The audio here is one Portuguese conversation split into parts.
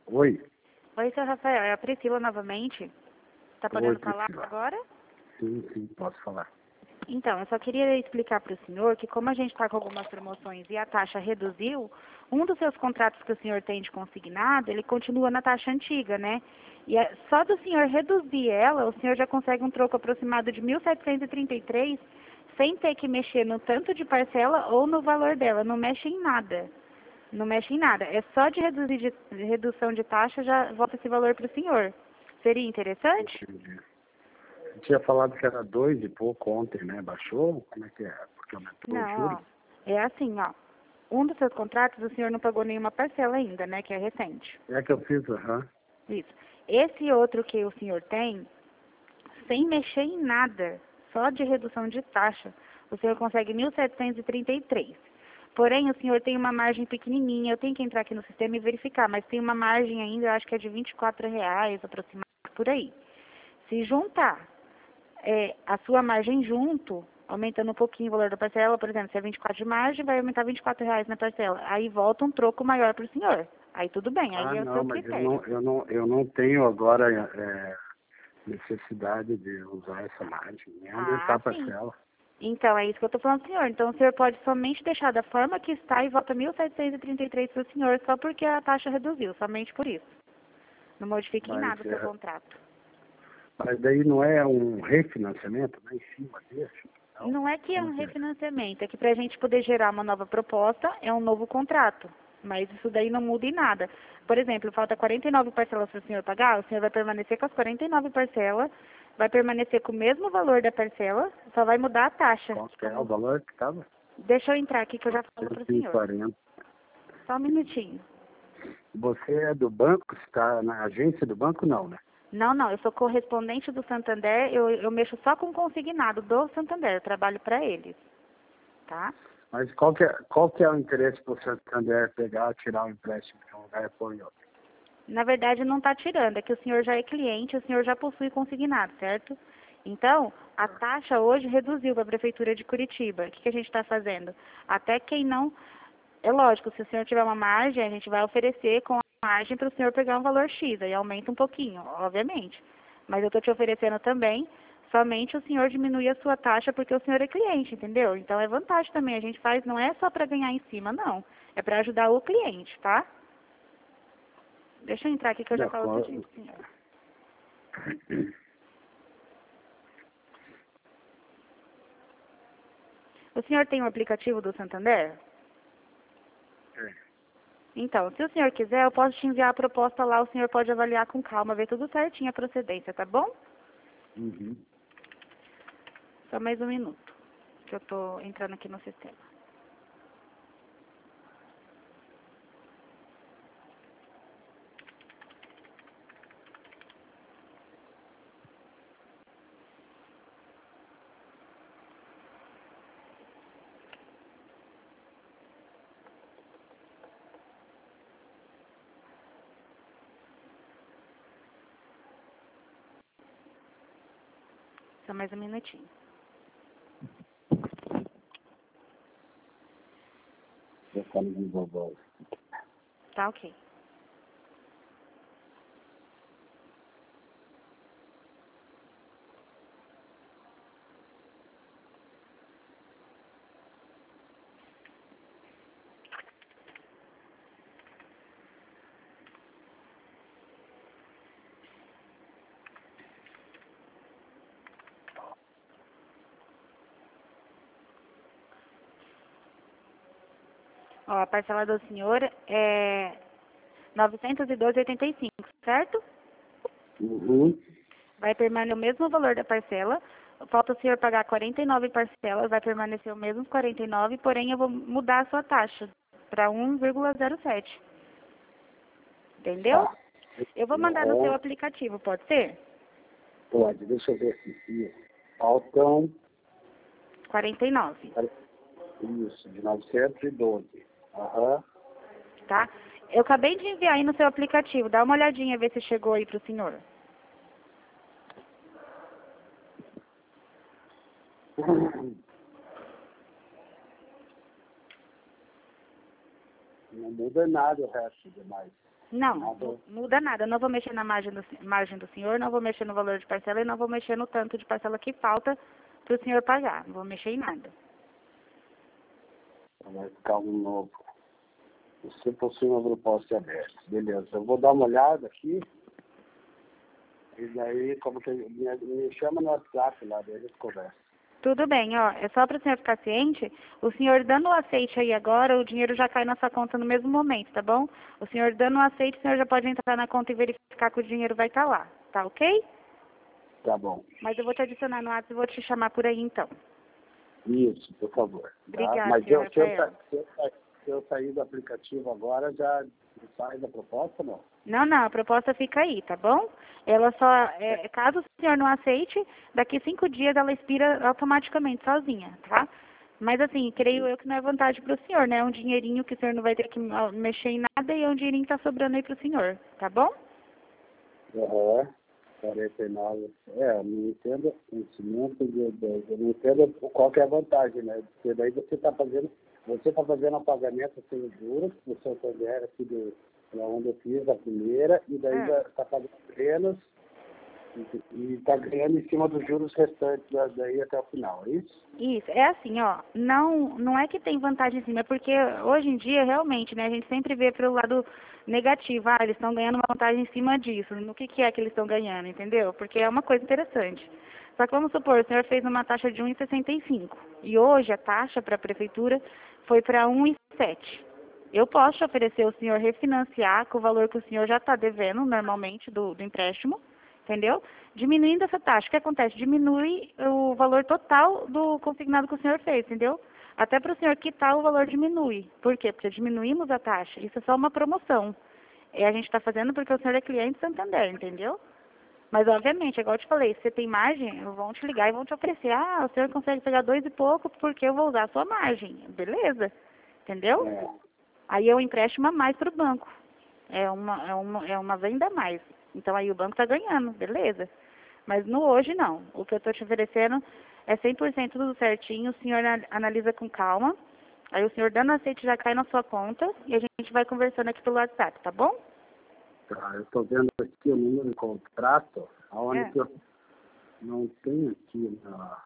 Oi. Oi, seu Rafael, é a Priscila novamente. Tá podendo falar Priscila. agora? Sim, posso falar. Então, eu só queria explicar para o senhor que como a gente está com algumas promoções e a taxa reduziu, um dos seus contratos que o senhor tem de consignado, ele continua na taxa antiga, né? E só do senhor reduzir ela, o senhor já consegue um troco aproximado de 1.733, sem ter que mexer no tanto de parcela ou no valor dela. Não mexe em nada. Não mexe em nada. É só de redução de taxa já volta esse valor para o senhor. Seria interessante? Entendi. Eu tinha falado que era 2 e pouco ontem, né? Baixou? Como é que é? Porque aumentou o Não, juro? ó. É assim, ó. Um dos seus contratos o senhor não pagou nenhuma parcela ainda, né? Que é recente. É que eu fiz, aham. Isso. Esse outro que o senhor tem, sem mexer em nada, só de redução de taxa, o senhor consegue 1.733. Porém, o senhor tem uma margem pequenininha. Eu tenho que entrar aqui no sistema e verificar, mas tem uma margem ainda, eu acho que é de R$ 24 aproximadamente, por aí. Se juntar a sua margem junto, aumentando um pouquinho o valor da parcela, por exemplo, se é 24 de margem, vai aumentar R$ 24 na parcela. Aí volta um troco maior para o senhor. Aí tudo bem, aí Ah, é o não, seu mas critério. eu não tenho agora necessidade de usar essa margem, nem aumentar Ah, a sim. parcela. Então, é isso que eu estou falando, senhor. Então, o senhor pode somente deixar da forma que está e volta 1.733 para o senhor, só porque a taxa reduziu, somente por isso. Não modifique em Mas, nada o seu contrato. mas daí não é um refinanciamento lá em cima desse? Não? Não é que é Como um que é? refinanciamento, é que para a gente poder gerar uma nova proposta, é um novo contrato. Mas isso daí não muda em nada. Por exemplo, falta 49 parcelas para o senhor pagar, o senhor vai permanecer com as 49 parcelas, vai permanecer com o mesmo valor da parcela, só vai mudar a taxa. Qual que é o valor que estava? Deixa eu entrar aqui que eu já falo para o senhor. 140. Só um minutinho. Você é do banco? Está na agência do banco? Não, né? Não, não, eu sou correspondente do Santander, eu mexo só com consignado do Santander, eu trabalho para eles, tá? Mas qual que é o interesse para o Santander pegar, tirar o empréstimo de um lugar e pôr em outro? Na verdade, não está tirando, é que o senhor já é cliente, o senhor já possui consignado, certo? Então, a taxa hoje reduziu para a Prefeitura de Curitiba. O que a gente está fazendo? Até quem não... É lógico, se o senhor tiver uma margem, a gente vai oferecer com a margem para o senhor pegar um valor X, aí aumenta um pouquinho, obviamente. Mas eu estou te oferecendo também, somente o senhor diminuir a sua taxa porque o senhor é cliente, entendeu? Então é vantagem também, a gente faz, não é só para ganhar em cima, não. É para ajudar o cliente, tá? Deixa eu entrar aqui que eu De já falo acordo. tudinho, senhor. O senhor tem um aplicativo do Santander? É. Então, se o senhor quiser, eu posso te enviar a proposta lá, o senhor pode avaliar com calma, ver tudo certinho a procedência, tá bom? Uhum. Só mais um minuto, que eu tô entrando aqui no sistema. Só mais um minutinho. Eu falo de vovó. Tá ok. Ó, a parcela do senhor é 912,85, certo? Uhum. Vai permanecer o mesmo valor da parcela. Falta o senhor pagar 49 parcelas, vai permanecer o mesmo 49, porém eu vou mudar a sua taxa para 1,07. Entendeu? Tá. Eu vou mandar no seu É, aplicativo, pode ser? pode, deixa eu ver aqui. Isso. Faltam, 49, isso, de 912. Aham. tá? Eu acabei de enviar aí no seu aplicativo. Dá uma olhadinha, ver se chegou aí pro senhor. Não não muda nada o resto demais. Não, Nada. não muda nada. Eu não vou mexer na margem do senhor, não vou mexer no valor de parcela e não vou mexer no tanto de parcela que falta para o senhor pagar. Não vou mexer em nada. Vai ficar um novo. Você possui uma proposta aberta. Beleza, eu vou dar uma olhada aqui. E daí, como que me chama no WhatsApp lá, daí a gente conversa. Tudo bem, ó. É só para o senhor ficar ciente. O senhor dando o aceite aí agora, o dinheiro já cai na sua conta no mesmo momento, tá bom? O senhor dando o aceite, o senhor já pode entrar na conta e verificar que o dinheiro vai estar lá. Tá ok? Tá bom. Mas eu vou te adicionar no WhatsApp e vou te chamar por aí então. Isso, por favor. Tá? Obrigada, Mas senhor Rafael. se eu sair do aplicativo agora, já sai da proposta, não? Não, a proposta fica aí, tá bom? Ela só, caso o senhor não aceite, daqui 5 dias ela expira automaticamente, sozinha, tá? Mas assim, creio eu que não é vantagem para o senhor, né? É um dinheirinho que o senhor não vai ter que mexer em nada e é um dinheirinho que tá sobrando aí para o senhor, tá bom? Aham. 49. Eu não entendo vencimento eu não entendo qual que é a vantagem, né? Porque daí você está fazendo um pagamento sem juros, o seu PDR aqui da onde eu fiz a primeira, e daí está pagando menos e está ganhando em cima dos juros restantes daí até o final, é isso? Isso, é assim, ó, não é que tem vantagem em cima, é porque hoje em dia, realmente, né, a gente sempre vê pelo lado negativo, eles estão ganhando uma vantagem em cima disso, no que é que eles estão ganhando, entendeu? Porque é uma coisa interessante. Só que vamos supor, o senhor fez uma taxa de 1,65 e hoje a taxa para a prefeitura foi para 1,7. Eu posso te oferecer o senhor refinanciar com o valor que o senhor já está devendo normalmente do empréstimo, entendeu? Diminuindo essa taxa, o que acontece? Diminui o valor total do consignado que o senhor fez, entendeu? Até para o senhor quitar, o valor diminui. Por quê? Porque diminuímos a taxa. Isso é só uma promoção. E a gente está fazendo porque o senhor é cliente Santander, entendeu? Mas, obviamente, igual eu te falei, se você tem margem, vão te ligar e vão te oferecer. O senhor consegue pegar 2 e pouco porque eu vou usar a sua margem. Beleza. Entendeu? É. Aí é um empréstimo a mais para o banco. É uma venda a mais. Então aí o banco está ganhando, beleza. Mas no hoje não. O que eu estou te oferecendo é 100% tudo certinho. O senhor analisa com calma. Aí o senhor dando aceite já cai na sua conta e a gente vai conversando aqui pelo WhatsApp, tá bom? Tá, eu estou vendo aqui o número de contrato, aonde que eu não tenho aqui,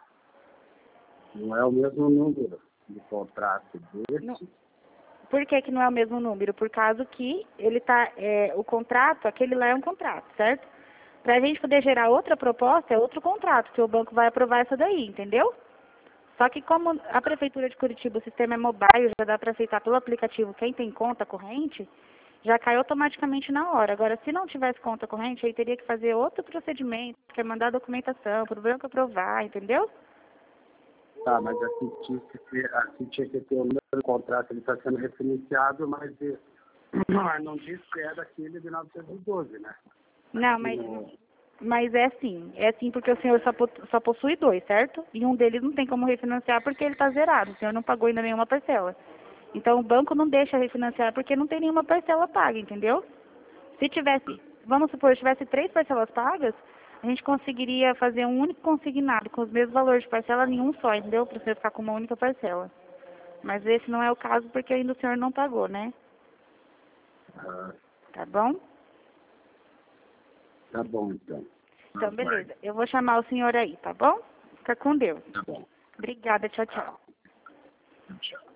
não é o mesmo número de contrato desse. Não. Por que não é o mesmo número? Por causa que ele tá, o contrato, aquele lá é um contrato, certo? Para a gente poder gerar outra proposta, é outro contrato, que o banco vai aprovar essa daí, entendeu? Só que como a Prefeitura de Curitiba, o sistema é mobile, já dá para aceitar pelo aplicativo quem tem conta corrente, já cai automaticamente na hora. Agora, se não tivesse conta corrente, aí teria que fazer outro procedimento, que é mandar a documentação para o banco aprovar, entendeu? Tá, mas aqui tinha que ter o número do contrato, ele está sendo referenciado, mas não diz que é daquele de 912, né? Não, mas é assim porque o senhor só possui 2, certo? E um deles não tem como refinanciar porque ele está zerado, o senhor não pagou ainda nenhuma parcela. Então o banco não deixa refinanciar porque não tem nenhuma parcela paga, entendeu? Se tivesse, vamos supor, se tivesse 3 parcelas pagas, a gente conseguiria fazer um único consignado com os mesmos valores de parcela em um só, entendeu? Para você ficar com uma única parcela. Mas esse não é o caso porque ainda o senhor não pagou, né? Tá bom? Tá bom, então. Então, beleza. Eu vou chamar o senhor aí, tá bom? Fica com Deus. Tá bom. Obrigada. Tchau, tchau. Tchau.